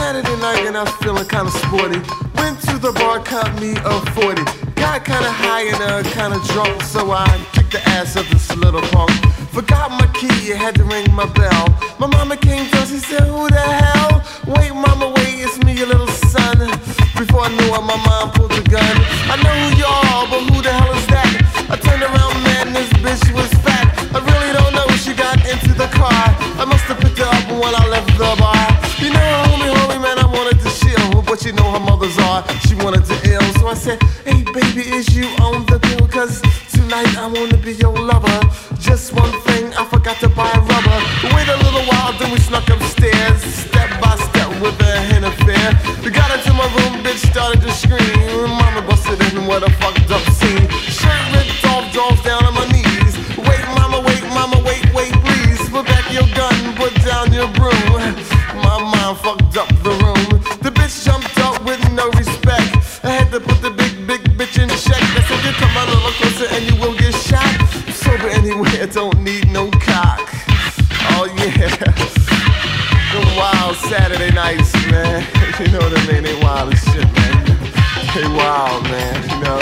Saturday night and I was feeling kinda sporty. Went to the bar, caught me a 40. Got kinda high and kinda drunk, so I kicked the ass of this little punk. Forgot my key, had to ring my bell. My mama came down, she said, who the hell? Wait, mama, wait, it's me, your little son. Before I knew it, my mom pulled the gun. I know who you are, but who the hell is that? I turned around, man, this bitch was fat. I really don't know, she got into the car. I must have picked her up when I left the bar. You know, homie, man, I wanted to chill, but you know how mothers are, she wanted to ill. So I said, hey, baby, is you on the pill? Cause tonight I wanna be your lover. Just one thing, I forgot to buy rubber. Wait a little while, then we snuck upstairs, step by step with a hint of fear. We got into my room, bitch started to scream. Mama busted in, what a fucked up scene. Shirt ripped off, jaws down on my knees. Wait, mama, wait, please. Put back your gun, put down your broom. My mind fucked up the room. The bitch jumped up with no respect. I had to put the big bitch in check. I said, you come a little closer and you will get shot. I'm sober anyway, I don't need no cock. Oh yeah. The wild Saturday nights, man. You know what I mean? They wild as shit, man. They wild, man, you know?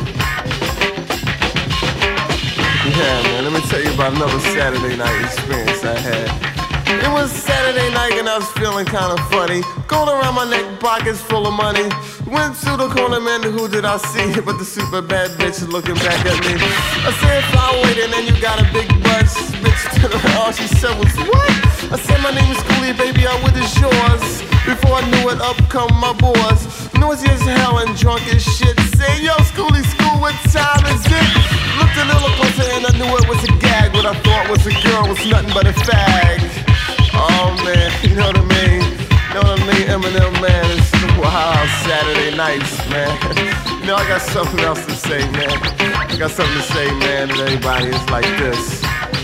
Yeah, man, let me tell you about another Saturday night experience I had. It was Saturday night and I was feeling kinda funny. Gold around my neck, pockets full of money. Went to the corner, man, who did I see? But the super bad bitch looking back at me. I said, fly waiting and you got a big butt. Bitch turned around, all she said was, what? I said, my name is Cooley, baby, how what is yours? Before I knew it, up come my boys. Noisy as hell and drunk as shit. Say, yo, Schooly, school, what time is it? Looked a little closer and I knew it was a gag. What I thought was a girl was nothing but a fag. Oh man, you know what I mean? You know what I mean? Eminem, man, it's the wild Saturday nights, man. You know, I got something else to say, man. I got something to say, man, to everybody. It's like this.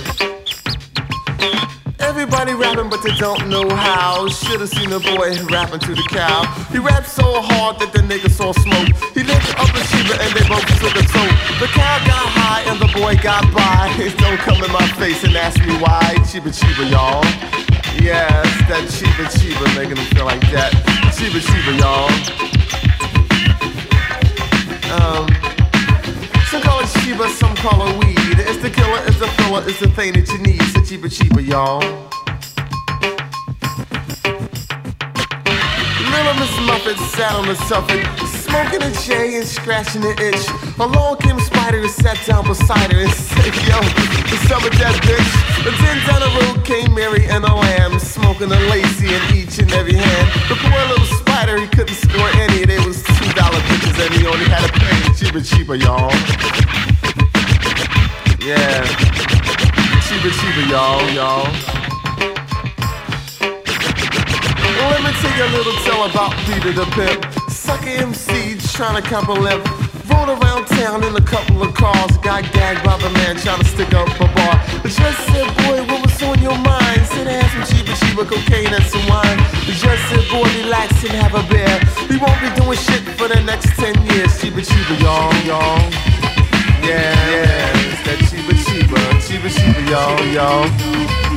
Everybody rapping, but they don't know how. Should've seen the boy rapping to the cow. He rapped so hard that the nigga saw smoke. He lifted up the Sheba and they both took a toke. The cow got high and the boy got by. Don't come in my face and ask me why. Chiba, y'all. Yeah, it's that Chiba making them feel like that. Chiba, y'all. Some call it Chiba, some call it weed. It's the killer, it's the filler, it's the thing that you need. So Chiba, y'all. Little Miss Muffet sat on the soffit, smoking a J and scratching the itch. Along came Spider and sat down beside her and said, yo, what's up with that bitch? And then down the road came Mary and a lamb, smoking a lacy in each and every hand. The poor little Spider, he couldn't score any. They was $2 bitches and he only had to pay. Chiba, y'all. Yeah. Chiba, y'all. Let me tell you a little tale about Peter the Pimp. Sucker MC trying to cop a lip. Rode around town in a couple of cars. Got gagged by the man trying to stick up a bar. The judge said, boy, what was on your mind? Said, I had some Chiba, cocaine and some wine. The judge said, boy, relax and have a beer. He won't be doing shit for the next 10 years. Chiba, y'all. Yeah, it's that Chiba, y'all.